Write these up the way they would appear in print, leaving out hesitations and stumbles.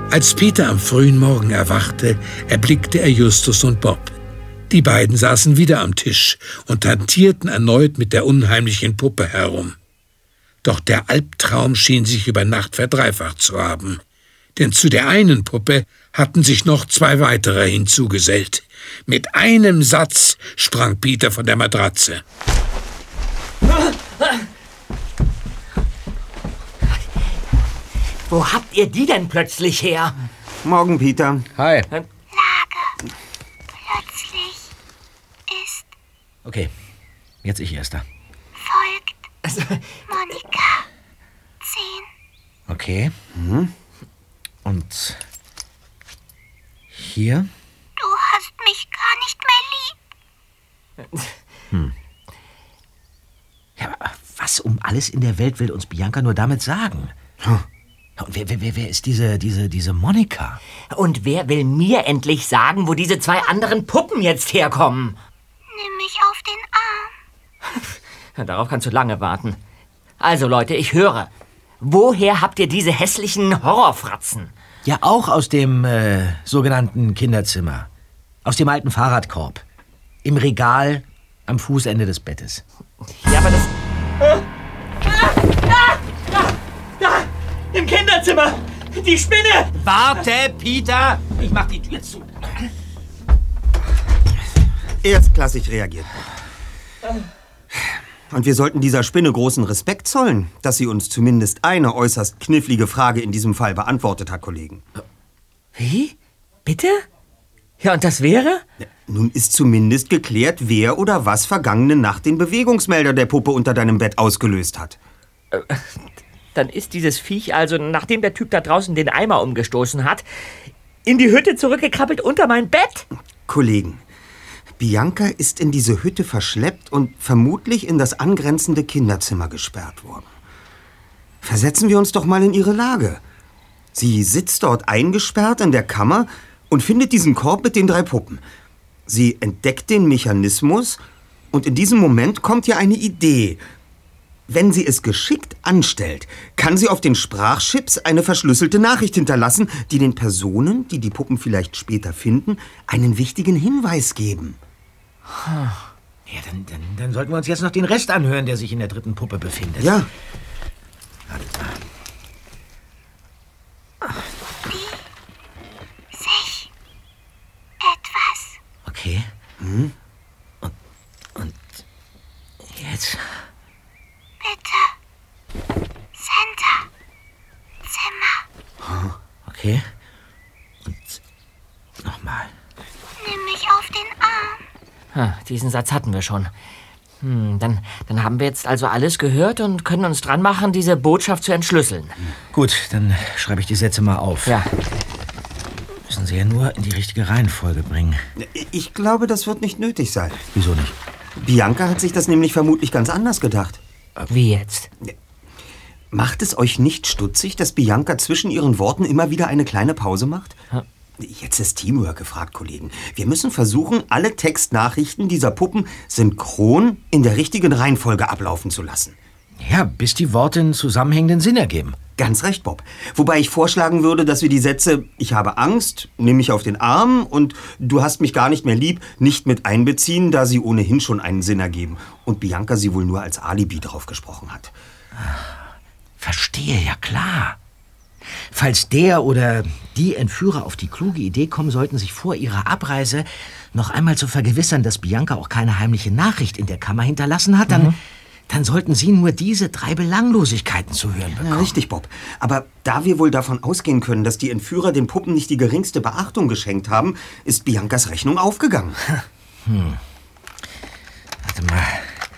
Als Peter am frühen Morgen erwachte, erblickte er Justus und Bob. Die beiden saßen wieder am Tisch und hantierten erneut mit der unheimlichen Puppe herum. Doch der Albtraum schien sich über Nacht verdreifacht zu haben. Denn zu der einen Puppe hatten sich noch 2 weitere hinzugesellt. Mit einem Satz sprang Peter von der Matratze. Wo habt ihr die denn plötzlich her? Morgen, Peter. Hi. Lage. Plötzlich ist... Okay, jetzt ich erster. Folgt Monika. 10. Okay. Und hier? Du hast mich gar nicht mehr lieb. Ja, aber was um alles in der Welt will uns Bianca nur damit sagen? Und wer ist diese Monika? Und wer will mir endlich sagen, wo diese 2 anderen Puppen jetzt herkommen? Nimm mich auf den Arm. Darauf kannst du lange warten. Also Leute, ich höre. Woher habt ihr diese hässlichen Horrorfratzen? Ja, auch aus dem sogenannten Kinderzimmer. Aus dem alten Fahrradkorb. Im Regal am Fußende des Bettes. Ja, aber das... Da! Im Kinderzimmer! Die Spinne! Warte, Peter! Ich mach die Tür zu. Erstklassig reagiert. Und wir sollten dieser Spinne großen Respekt zollen, dass sie uns zumindest eine äußerst knifflige Frage in diesem Fall beantwortet hat, Kollegen. Wie? Bitte? Ja, und das wäre? Nun ist zumindest geklärt, wer oder was vergangene Nacht den Bewegungsmelder der Puppe unter deinem Bett ausgelöst hat. Dann ist dieses Viech also, nachdem der Typ da draußen den Eimer umgestoßen hat, in die Hütte zurückgekrabbelt unter mein Bett? Kollegen, Bianca ist in diese Hütte verschleppt und vermutlich in das angrenzende Kinderzimmer gesperrt worden. Versetzen wir uns doch mal in ihre Lage. Sie sitzt dort eingesperrt in der Kammer und findet diesen Korb mit den 3 Puppen. Sie entdeckt den Mechanismus und in diesem Moment kommt ihr eine Idee. Wenn sie es geschickt anstellt, kann sie auf den Sprachchips eine verschlüsselte Nachricht hinterlassen, die den Personen, die die Puppen vielleicht später finden, einen wichtigen Hinweis geben. Ja, dann sollten wir uns jetzt noch den Rest anhören, der sich in der 3. Puppe befindet. Ja. Wartet mal. Sich etwas. Okay. Und jetzt? Bitte. Center. Zimmer. Okay. Und nochmal. Nimm mich auf den Arm. Diesen Satz hatten wir schon. Dann haben wir jetzt also alles gehört und können uns dran machen, diese Botschaft zu entschlüsseln. Gut, dann schreibe ich die Sätze mal auf. Ja. Müssen sie ja nur in die richtige Reihenfolge bringen. Ich glaube, das wird nicht nötig sein. Wieso nicht? Bianca hat sich das nämlich vermutlich ganz anders gedacht. Wie jetzt? Macht es euch nicht stutzig, dass Bianca zwischen ihren Worten immer wieder eine kleine Pause macht? Jetzt ist Teamwork gefragt, Kollegen. Wir müssen versuchen, alle Textnachrichten dieser Puppen synchron in der richtigen Reihenfolge ablaufen zu lassen. Ja, bis die Worte einen zusammenhängenden Sinn ergeben. Ganz recht, Bob. Wobei ich vorschlagen würde, dass wir die Sätze "Ich habe Angst", "Nimm mich auf den Arm" und "Du hast mich gar nicht mehr lieb" nicht mit einbeziehen, da sie ohnehin schon einen Sinn ergeben und Bianca sie wohl nur als Alibi drauf gesprochen hat. Verstehe, ja klar. Falls der oder die Entführer auf die kluge Idee kommen sollten, sich vor ihrer Abreise noch einmal zu vergewissern, dass Bianca auch keine heimliche Nachricht in der Kammer hinterlassen hat, dann sollten sie nur diese 3 Belanglosigkeiten zu hören bekommen. Ja, richtig, Bob. Aber da wir wohl davon ausgehen können, dass die Entführer den Puppen nicht die geringste Beachtung geschenkt haben, ist Biancas Rechnung aufgegangen. Warte mal.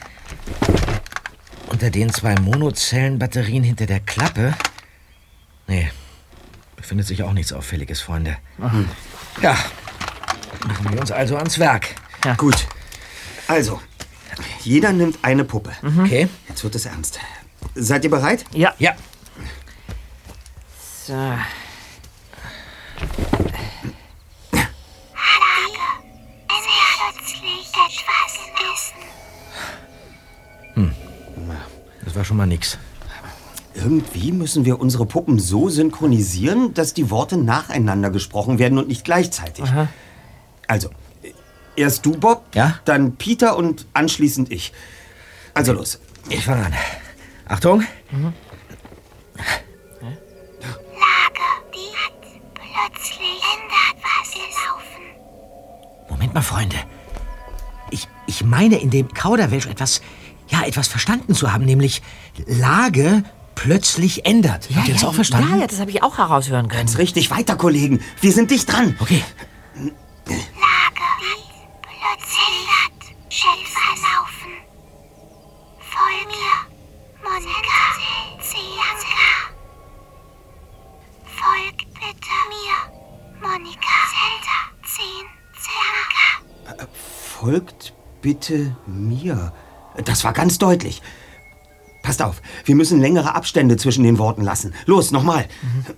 Unter den 2 Monozellenbatterien hinter der Klappe? Nee, befindet sich auch nichts Auffälliges, Freunde. Ja, machen wir uns also ans Werk. Ja. Gut. Also, jeder nimmt eine Puppe. Okay. Jetzt wird es ernst. Seid ihr bereit? Ja. Ja. So. Plötzlich etwas essen. Das war schon mal nix. Irgendwie müssen wir unsere Puppen so synchronisieren, dass die Worte nacheinander gesprochen werden und nicht gleichzeitig. Aha. Also, erst du, Bob, Ja? dann Peter und anschließend ich. Also los. Ich fange an. Achtung. Lage, die hat plötzlich ändert was gelaufen. Moment mal, Freunde. Ich meine, in dem Kauderwelsch etwas verstanden zu haben, nämlich Lage plötzlich ändert. Habt ihr das auch verstanden? Ja, das habe ich auch heraushören können. Ganz richtig, weiter, Kollegen. Wir sind dicht dran. Okay. Lage, die plötzlich hat etwas laufen. Folge mir, Monika, Bianca. Folgt bitte mir, Monika, Zelda, 10, Bianca. Folgt bitte mir. Das war ganz deutlich. Passt auf, wir müssen längere Abstände zwischen den Worten lassen. Los, nochmal.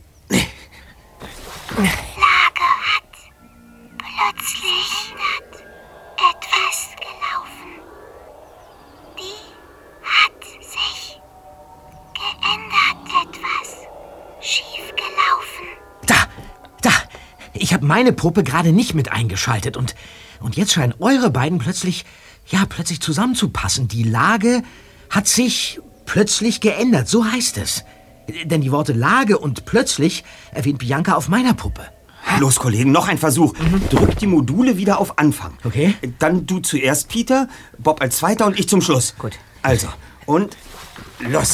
Lage hat plötzlich etwas gelaufen. Die hat sich geändert, etwas schief gelaufen. Da! Ich habe meine Puppe gerade nicht mit eingeschaltet und jetzt scheinen eure beiden plötzlich zusammenzupassen. Die Lage hat sich plötzlich geändert, so heißt es. Denn die Worte Lage und plötzlich erwähnt Bianca auf meiner Puppe. Los, Kollegen, noch ein Versuch. Drück die Module wieder auf Anfang. Okay. Dann du zuerst, Peter, Bob als Zweiter und ich zum Schluss. Gut. Also, und los.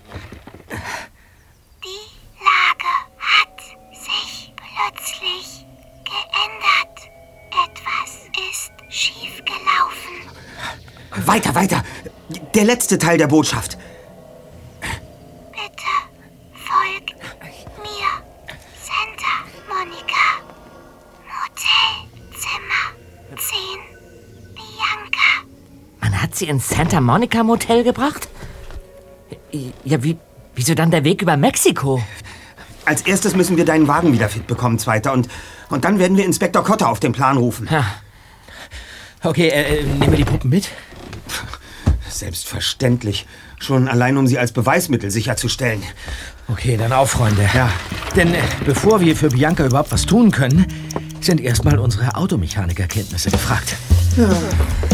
Die Lage hat sich plötzlich geändert. Etwas ist schief gelaufen. Weiter. Der letzte Teil der Botschaft. Bitte folgt mir. Santa Monica. Motelzimmer 10. Bianca. Man hat sie ins Santa Monica Motel gebracht? Ja, wieso dann der Weg über Mexiko? Als erstes müssen wir deinen Wagen wieder fit bekommen, Zweiter. Und dann werden wir Inspektor Kotter auf den Plan rufen. Ja. Okay, nehmen wir die Puppen mit? Selbstverständlich. Schon allein, um sie als Beweismittel sicherzustellen. Okay, dann auf, Freunde. Ja. Denn bevor wir für Bianca überhaupt was tun können, sind erstmal unsere Automechanikerkenntnisse gefragt. Ja.